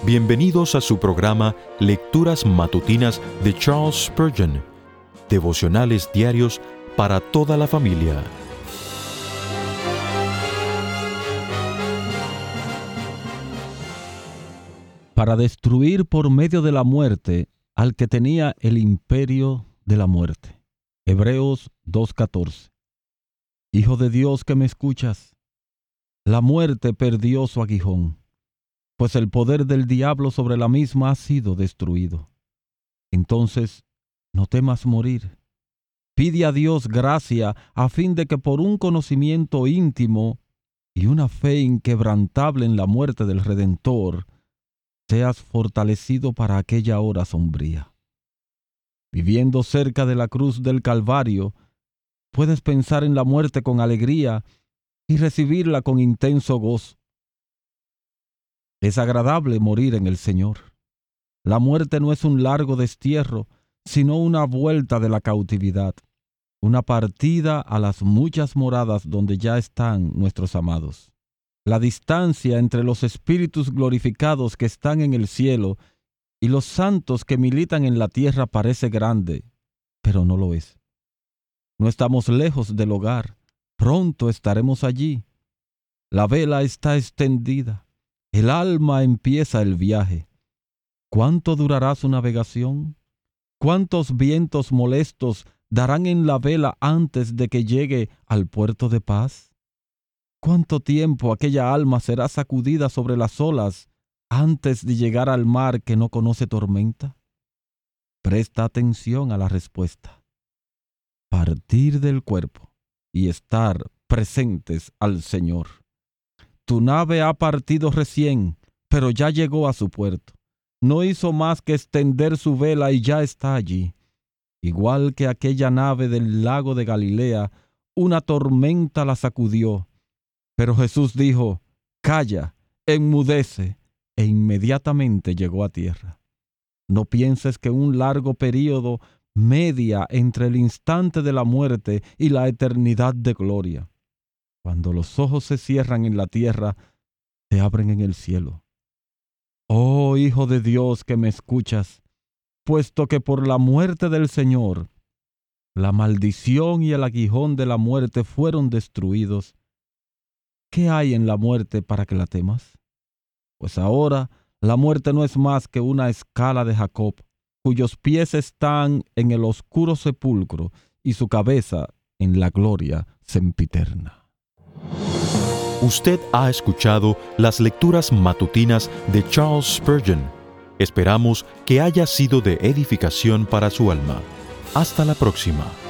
Bienvenidos a su programa Lecturas Matutinas de Charles Spurgeon, devocionales diarios para toda la familia. Para destruir por medio de la muerte al que tenía el imperio de la muerte. Hebreos 2:14. Hijo de Dios que me escuchas, la muerte perdió su aguijón, pues el poder del diablo sobre la misma ha sido destruido. Entonces, no temas morir. Pide a Dios gracia a fin de que por un conocimiento íntimo y una fe inquebrantable en la muerte del Redentor, seas fortalecido para aquella hora sombría. Viviendo cerca de la cruz del Calvario, puedes pensar en la muerte con alegría y recibirla con intenso gozo. Es agradable morir en el Señor. La muerte no es un largo destierro, sino una vuelta de la cautividad, una partida a las muchas moradas donde ya están nuestros amados. La distancia entre los espíritus glorificados que están en el cielo y los santos que militan en la tierra parece grande, pero no lo es. No estamos lejos del hogar, pronto estaremos allí. La vela está extendida, el alma empieza el viaje. ¿Cuánto durará su navegación? ¿Cuántos vientos molestos darán en la vela antes de que llegue al puerto de paz? ¿Cuánto tiempo aquella alma será sacudida sobre las olas antes de llegar al mar que no conoce tormenta? Presta atención a la respuesta. Partir del cuerpo y estar presentes al Señor. Tu nave ha partido recién, pero ya llegó a su puerto. No hizo más que extender su vela y ya está allí. Igual que aquella nave del lago de Galilea, una tormenta la sacudió. Pero Jesús dijo, calla, enmudece, e inmediatamente llegó a tierra. No pienses que un largo período media entre el instante de la muerte y la eternidad de gloria. Cuando los ojos se cierran en la tierra, se abren en el cielo. Oh Hijo de Dios que me escuchas, puesto que por la muerte del Señor, la maldición y el aguijón de la muerte fueron destruidos, ¿qué hay en la muerte para que la temas? Pues ahora la muerte no es más que una escala de Jacob, cuyos pies están en el oscuro sepulcro y su cabeza en la gloria sempiterna. Usted ha escuchado las lecturas matutinas de Charles Spurgeon. Esperamos que haya sido de edificación para su alma. Hasta la próxima.